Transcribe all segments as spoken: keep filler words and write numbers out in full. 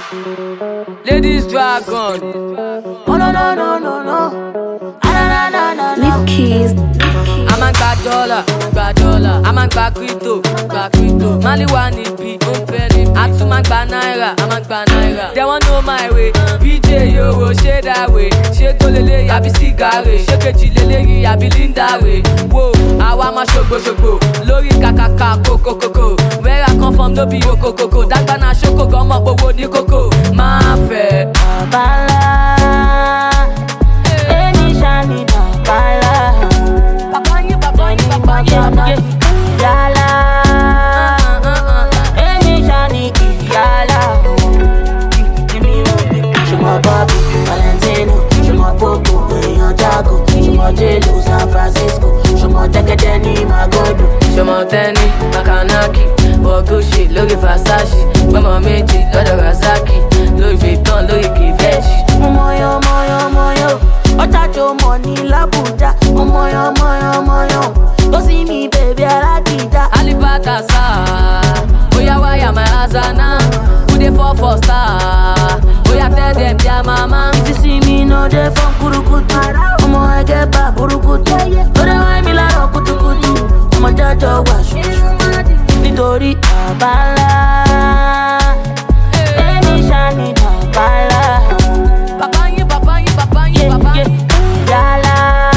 Ladies Dragon. Oh no no no no no. Ah, na, na, na, na. Leave keys. I'm a gba dollar, gba dollar. I'm a gba crypto, gba crypto. Mali wa ni bi, on penny. I too ma gba naira, I'm a gba naira. They want know my way. B J Yoro, ṣe that way. Ṣe golele, yabi cigare. Ṣe keji lele, yabi linda way. Whoa, awa ma ṣogbo ṣogbo. Lórí kakaka, koko koko. Where I come from, no be yoko koko. Dagba na ṣoko, gọmọ gbogbo ní koko. Máa fẹ́. Babala, eni shani babala. Papanyi, papanyi, papanyi, papanyi. Yala, eni shani yala. She my Bobby, Valentino. She my Popo, Eyan Jago. She my J-Lo, San Francisco. She my Tekadeni, Magodo. Ṣọmọ tẹ́ni, Makanaki, Bogushi, lórí Versace, gbọ́mọ méjì lọ́dọ̀ Razaki, lórí Vuitton, lórí Givenchy. Moyo, moyo, moyo. Otajo money l'Abuja. Moyo, moyo, moyo. Go see me, baby, I like it. Alibata star, oya waya my Hazana, who dey fall for star, oya tell them their mama. If you see me, no dey from Kurukutu. Omo, I get back Burukutu. Ore wa mi la ro kutukutu. Omo jajo wa shushu. Nítorí Babala, eni shani babala. Papanyi, papanyi, papanyi, papanyi. Yala,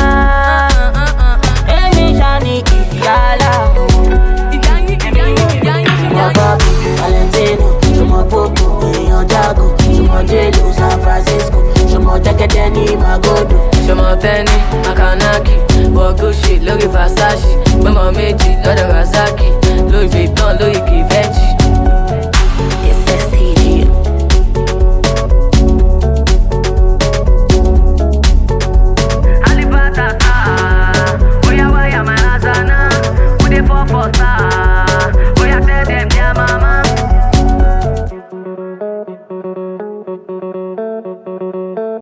eni shani yala. Iyanyi, iyanyi, iyanyi, My iyanyi. Bobby, Valentino. She my Popo, Eyan Jago. She my J-Lo, San Francisco. She my Tekadeni, Magodo. Ṣọmọ tẹ́ni, Makanaki, Bogushi, lórí Versace, gbọ́mọ méjì lọ́dọ̀ Razaki, lórí Vuitton, lórí